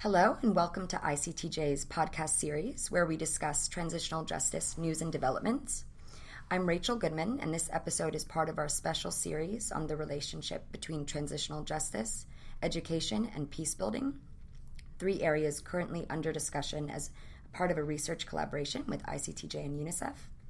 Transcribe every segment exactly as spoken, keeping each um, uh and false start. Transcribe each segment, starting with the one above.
Hello and welcome to I C T J's podcast series where we discuss transitional justice news and developments. I'm Rachel Goodman, and this episode is part of our special series on the relationship between transitional justice, education, and peace building, three areas currently under discussion as part of a research collaboration with I C T J and UNICEF.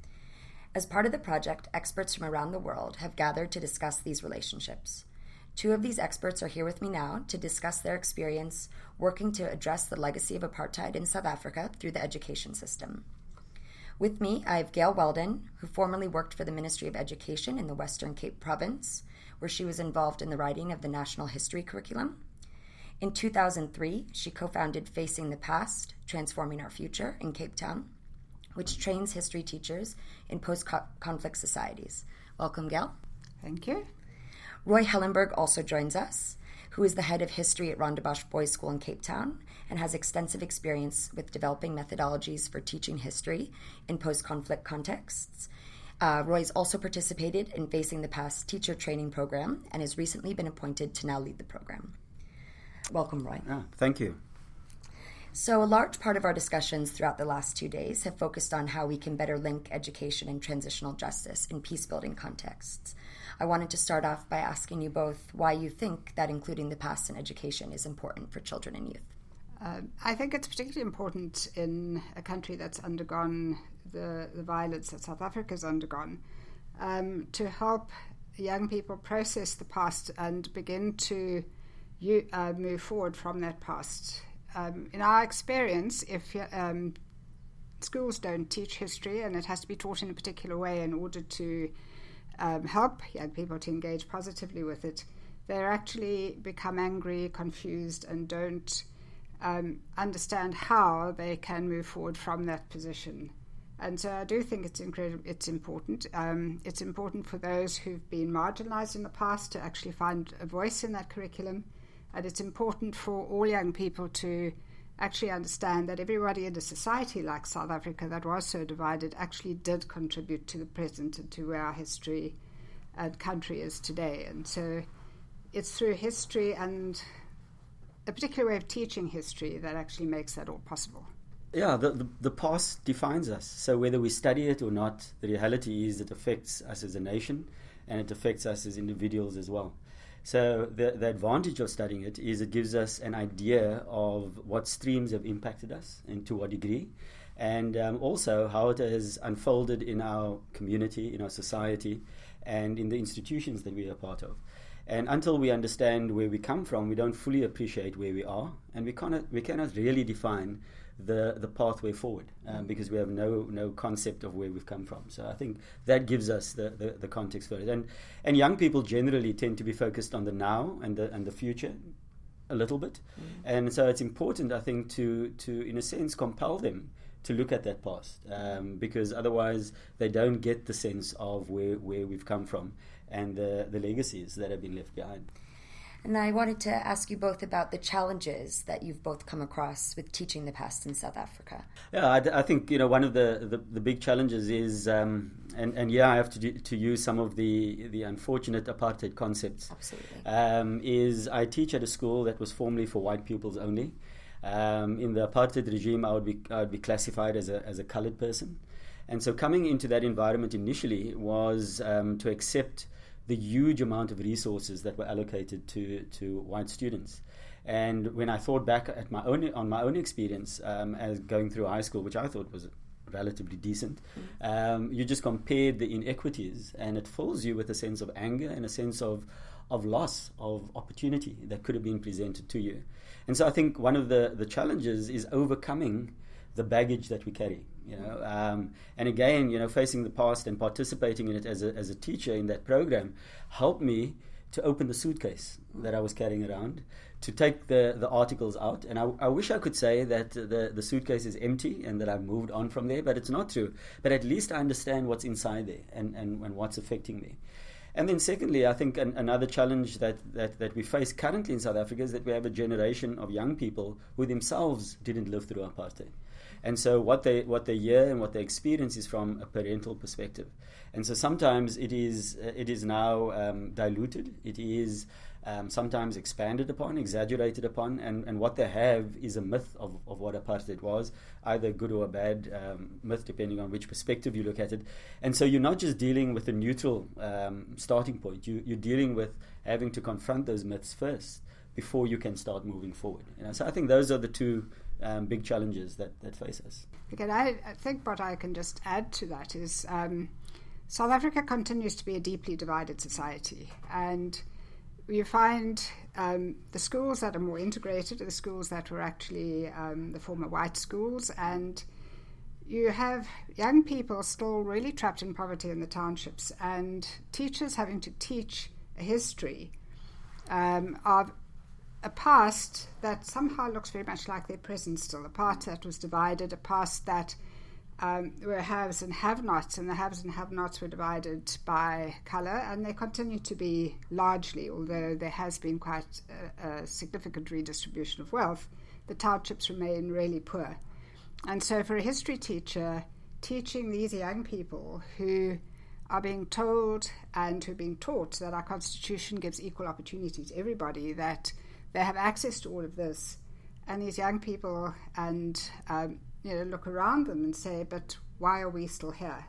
As part of the project, experts from around the world have gathered to discuss these relationships. Two of these experts are here with me now to discuss their experience working to address the legacy of apartheid in South Africa through the education system. With me, I have Gail Weldon, who formerly worked for the Ministry of Education in the Western Cape Province, where she was involved in the writing of the National History Curriculum. In two thousand three, she co-founded Facing the Past, Transforming Our Future in Cape Town, which trains history teachers in post-conflict societies. Welcome, Gail. Thank you. Roy Hellenberg also joins us, who is the head of history at Rondebosch Boys School in Cape Town and has extensive experience with developing methodologies for teaching history in post-conflict contexts. Uh, Roy's also participated in Facing the Past teacher training program and has recently been appointed to now lead the program. Welcome, Roy. Ah, thank you. So a large part of our discussions throughout the last two days have focused on how we can better link education and transitional justice in peace-building contexts. I wanted to start off by asking you both why you think that including the past in education is important for children and youth. Um, I think it's particularly important in a country that's undergone the, the violence that South Africa's undergone um, to help young people process the past and begin to you, uh, move forward from that past. Um, in our experience, if um, schools don't teach history, and it has to be taught in a particular way in order to um, help young people to engage positively with it, they actually become angry, confused, and don't um, understand how they can move forward from that position. And so I do think it's incredible. It's important. Um, it's important for those who've been marginalized in the past to actually find a voice in that curriculum. And it's important for all young people to actually understand that everybody in a society like South Africa that was so divided actually did contribute to the present and to where our history and country is today. And so it's through history and a particular way of teaching history that actually makes that all possible. Yeah, the, the, the past defines us. So whether we study it or not, the reality is it affects us as a nation and it affects us as individuals as well. So the, the advantage of studying it is it gives us an idea of what streams have impacted us and to what degree, and um, also how it has unfolded in our community, in our society, and in the institutions that we are part of. And until we understand where we come from, we don't fully appreciate where we are, and we cannot we cannot really define the the pathway forward um, because we have no no concept of where we've come from. So I think that gives us the, the, the context for it. And and young people generally tend to be focused on the now and the and the future a little bit. Mm. And so it's important, I think, to to in a sense compel them to look at that past um, because otherwise they don't get the sense of where, where we've come from and the, the legacies that have been left behind. And I wanted to ask you both about the challenges that you've both come across with teaching the past in South Africa. Yeah, I, I think, you know, one of the, the, the big challenges is, um, and, and yeah, I have to do, to use some of the, the unfortunate apartheid concepts. Absolutely. Um, is I teach at a school that was formerly for white pupils only. Um, in the apartheid regime, I would be I would be classified as a as a coloured person. And so coming into that environment initially was um, to accept the huge amount of resources that were allocated to, to white students. And when I thought back at my own on my own experience um, as going through high school, which I thought was relatively decent, mm. um, you just compared the inequities, and it fills you with a sense of anger and a sense of of loss of opportunity that could have been presented to you. And so I think one of the, the challenges is overcoming the baggage that we carry. You know, um, and again, you know, facing the past and participating in it as a as a teacher in that program helped me to open the suitcase that I was carrying around, to take the, the articles out. And I, I wish I could say that the, the suitcase is empty and that I've moved on from there, but it's not true. But at least I understand what's inside there and, and, and what's affecting me. And then secondly, I think an, another challenge that, that, that we face currently in South Africa is that we have a generation of young people who themselves didn't live through apartheid. And so what they what they hear and what they experience is from a parental perspective. And so sometimes it is uh, it is now um, diluted. It is um, sometimes expanded upon, exaggerated upon, and, and what they have is a myth of, of what apartheid was, either good or a bad um, myth, depending on which perspective you look at it. And so you're not just dealing with a neutral um, starting point, you, you're dealing with having to confront those myths first before you can start moving forward. You know? So I think those are the two um, big challenges that, that face us. Again, I, I think what I can just add to that is um, South Africa continues to be a deeply divided society, and you find um, the schools that are more integrated are the schools that were actually um, the former white schools, and you have young people still really trapped in poverty in the townships, and teachers having to teach a history um, of a past that somehow looks very much like their present still, a past that was divided, a past that Um, were haves and have-nots, and the haves and have-nots were divided by colour, and they continue to be largely, although there has been quite a, a significant redistribution of wealth, the townships remain really poor. And so for a history teacher, teaching these young people who are being told and who are being taught that our constitution gives equal opportunity to everybody, that they have access to all of this, and these young people and um, you know, look around them and say, but why are we still here?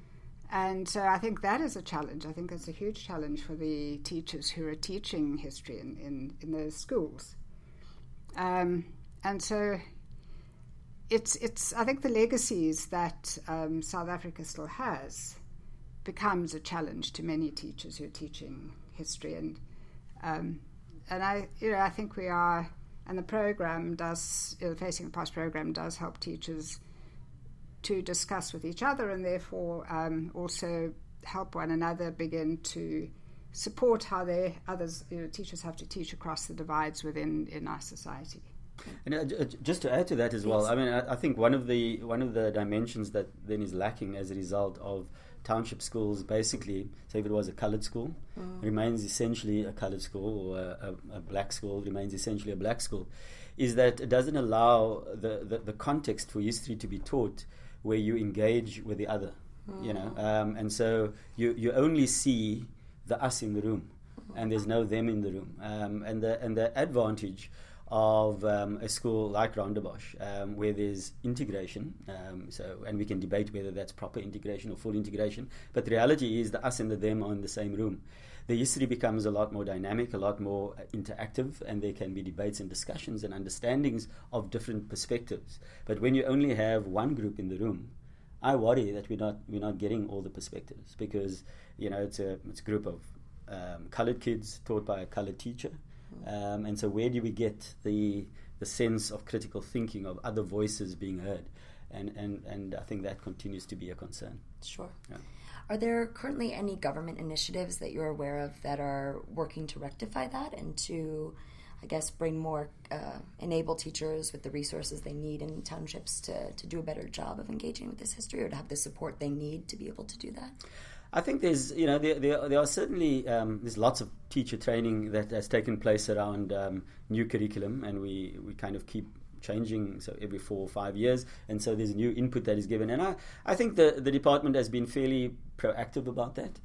And so I think that is a challenge. I think it's a huge challenge for the teachers who are teaching history in, in, in those schools. Um, and so it's, it's, I think the legacies that um, South Africa still has becomes a challenge to many teachers who are teaching history. And, um, and I, you know, I think we are... And the program does, you know, the Facing the Past program does help teachers to discuss with each other, and therefore um, also help one another begin to support how they others, you know, teachers have to teach across the divides within in our society. And uh, just to add to that as well, yes. I mean, I, I think one of the one of the dimensions that then is lacking as a result of township schools, basically, so if it was a coloured school, mm. remains essentially a coloured school, or a, a, a black school remains essentially a black school, is that it doesn't allow the, the, the context for history to be taught where you engage with the other, mm. you know, um, and so you, you only see the us in the room, mm. and there's no them in the room, um, and the and the advantage of um, a school like Rondebosch, um, where there's integration, um, so and we can debate whether that's proper integration or full integration, but the reality is the us and the them are in the same room. The history becomes a lot more dynamic, a lot more interactive, and there can be debates and discussions and understandings of different perspectives. But when you only have one group in the room, I worry that we're not we're not getting all the perspectives, because you know it's a it's a group of um, coloured kids taught by a coloured teacher. Um, and so where do we get the the sense of critical thinking, of other voices being heard? And, and, and I think that continues to be a concern. Sure. Yeah. Are there currently any government initiatives that you're aware of that are working to rectify that and to, I guess, bring more, uh, enable teachers with the resources they need in townships to, to do a better job of engaging with this history, or to have the support they need to be able to do that? I think there's, you know, there there, there are certainly um, there's lots of teacher training that has taken place around um, new curriculum, and we, we kind of keep changing, so every four or five years, and so there's new input that is given, and I, I think the, the department has been fairly proactive about that,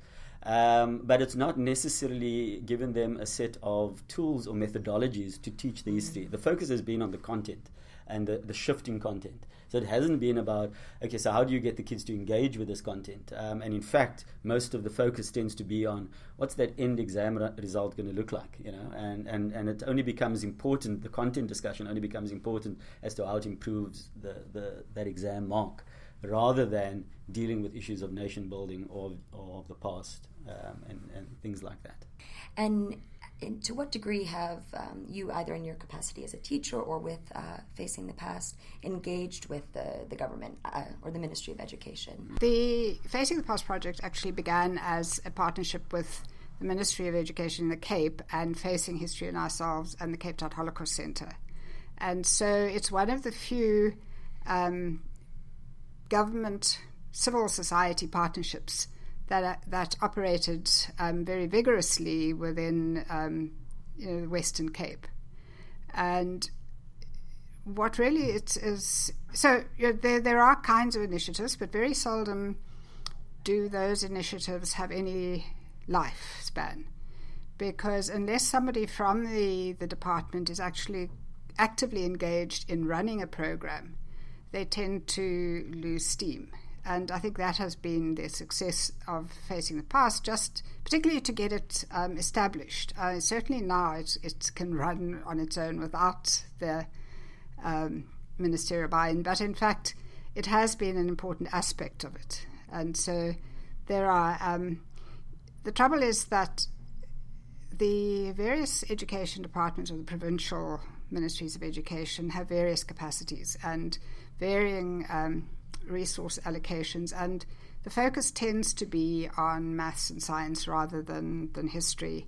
um, but it's not necessarily given them a set of tools or methodologies to teach the history. The focus has been on the content and the, the shifting content. So it hasn't been about, okay, so how do you get the kids to engage with this content? Um, and in fact, most of the focus tends to be on what's that end exam re- result going to look like, you know? And, and, and it only becomes important, the content discussion only becomes important as to how it improves the, the that exam mark, rather than dealing with issues of nation building or, or of the past um, and, and things like that. And And to what degree have um, you, either in your capacity as a teacher or with uh, Facing the Past, engaged with the, the government uh, or the Ministry of Education? The Facing the Past project actually began as a partnership with the Ministry of Education in the Cape and Facing History and Ourselves and the Cape Town Holocaust Centre. And so it's one of the few um, government civil society partnerships that uh, that operated um, very vigorously within um, you know, the Western Cape. And what really it is, so you know, there there are kinds of initiatives, but very seldom do those initiatives have any lifespan, because unless somebody from the, the department is actually actively engaged in running a program, they tend to lose steam. And I think that has been the success of Facing the Past, just particularly to get it um, established. Uh, certainly now it, it can run on its own without the um, ministerial buy-in, but in fact it has been an important aspect of it. And so there are, um, the trouble is that the various education departments of the provincial ministries of education have various capacities and varying um, resource allocations, and the focus tends to be on maths and science rather than, than history.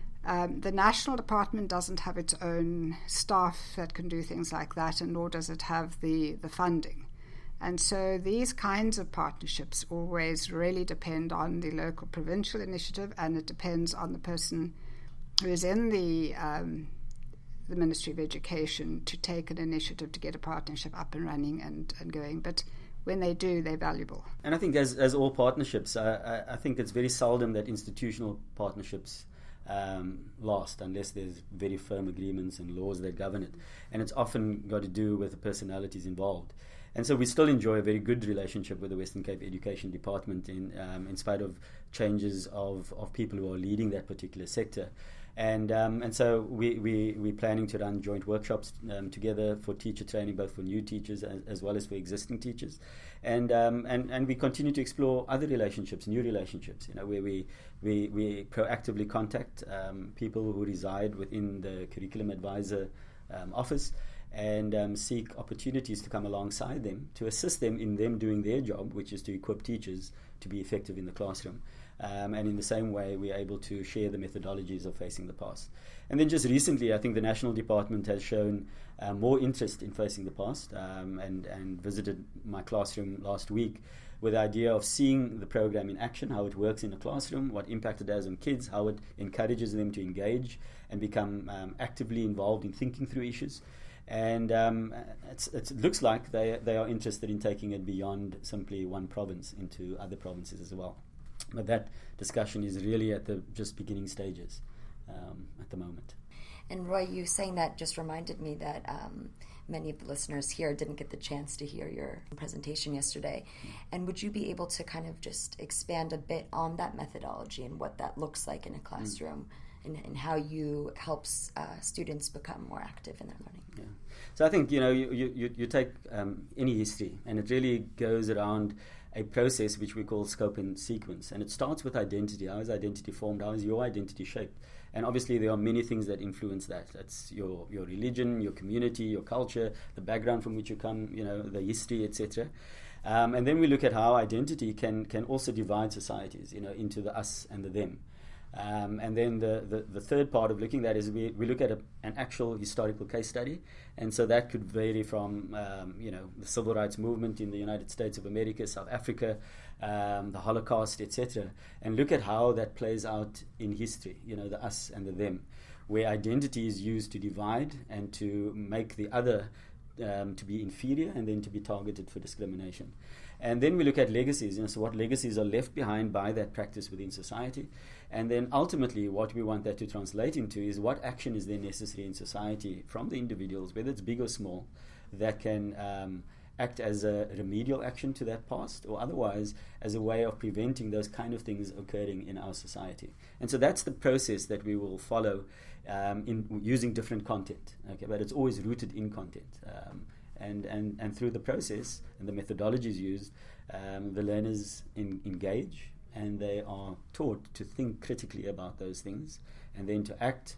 Um, the national department doesn't have its own staff that can do things like that, and nor does it have the, the funding. And so these kinds of partnerships always really depend on the local provincial initiative, and it depends on the person who is in the um, the Ministry of Education to take an initiative to get a partnership up and running and, and going. But when they do, they're valuable. And I think as, as all partnerships, I, I think it's very seldom that institutional partnerships um, last unless there's very firm agreements and laws that govern it. And it's often got to do with the personalities involved. And so we still enjoy a very good relationship with the Western Cape Education Department in um, in spite of changes of, of people who are leading that particular sector. And um, and so we, we, we're planning to run joint workshops um, together for teacher training, both for new teachers as, as well as for existing teachers. And, um, and and we continue to explore other relationships, new relationships, you know, where we we, we proactively contact um, people who reside within the curriculum advisor um, office and um, seek opportunities to come alongside them, to assist them in them doing their job, which is to equip teachers to be effective in the classroom. Um, and in the same way, we're able to share the methodologies of Facing the Past. And then just recently, I think the National Department has shown uh, more interest in Facing the Past um, and, and visited my classroom last week with the idea of seeing the program in action, how it works in a classroom, what impact it has on kids, how it encourages them to engage and become um, actively involved in thinking through issues. And um, it's, it's, it looks like they, they are interested in taking it beyond simply one province into other provinces as well. But that discussion is really at the just beginning stages um, at the moment. And Roy, you saying that just reminded me that um, many of the listeners here didn't get the chance to hear your presentation yesterday. And would you be able to kind of just expand a bit on that methodology and what that looks like in a classroom mm. and, and how you helps uh, students become more active in their learning? Yeah. So I think, you know, you, you, you take um, any history and it really goes around a process which we call scope and sequence. And it starts with identity. How is identity formed? How is your identity shaped? And obviously there are many things that influence that. That's your, your religion, your community, your culture, the background from which you come, you know, the history, et cetera. Um, and then we look at how identity can, can also divide societies, you know, into the us and the them. Um, and then the, the, the third part of looking at is we, we look at a, an actual historical case study. And so that could vary from, um, you know, the civil rights movement in the United States of America, South Africa, um, the Holocaust, et cetera. And look at how that plays out in history, you know, the us and the them, where identity is used to divide and to make the other um, to be inferior and then to be targeted for discrimination. And then we look at legacies, you know, so what legacies are left behind by that practice within society. And then ultimately what we want that to translate into is what action is then necessary in society from the individuals, whether it's big or small, that can um, act as a remedial action to that past or otherwise as a way of preventing those kind of things occurring in our society. And so that's the process that we will follow um, in using different content, okay, but it's always rooted in content. Um, And, and, and through the process and the methodologies used, um, the learners in, engage and they are taught to think critically about those things and then to act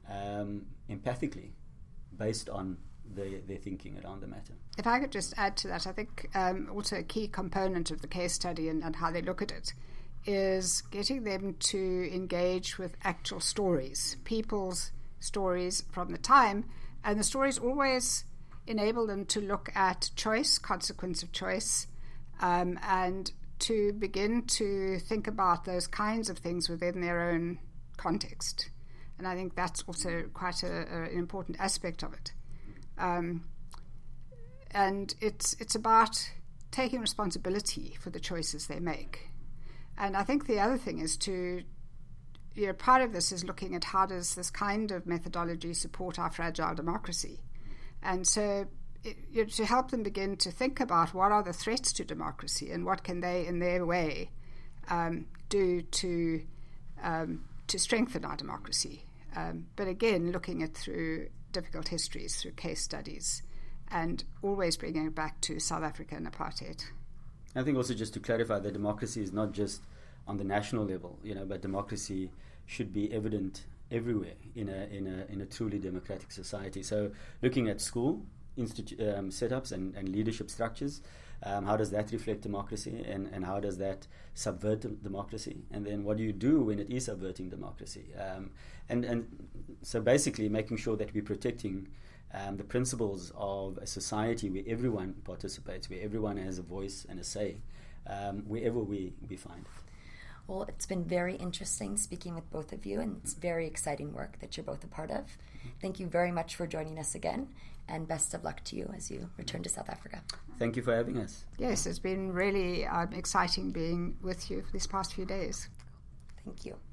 um, empathically based on the, their thinking around the matter. If I could just add to that, I think um, also a key component of the case study and, and how they look at it is getting them to engage with actual stories, people's stories from the time, and the stories always enable them to look at choice, consequence of choice, um, and to begin to think about those kinds of things within their own context. And I think that's also quite a, a, an important aspect of it. Um, and it's it's about taking responsibility for the choices they make. And I think the other thing is to you know, part of this is looking at how does this kind of methodology support our fragile democracy. And so it, you know, to help them begin to think about what are the threats to democracy and what can they, in their way, um, do to um, to strengthen our democracy. Um, but again, looking at through difficult histories, through case studies, and always bringing it back to South Africa and apartheid. I think also just to clarify that democracy is not just on the national level, you know, but democracy should be evident everywhere in a in a in a truly democratic society. So, looking at school institu- um, setups and, and leadership structures, um, how does that reflect democracy, and, and how does that subvert democracy? And then, what do you do when it is subverting democracy? Um, and and so, basically, making sure that we're protecting um, the principles of a society where everyone participates, where everyone has a voice and a say, um, wherever we, we find. Well, it's been very interesting speaking with both of you, and it's very exciting work that you're both a part of. Thank you very much for joining us again, and best of luck to you as you return to South Africa. Thank you for having us. Yes, it's been really um, exciting being with you for these past few days. Thank you.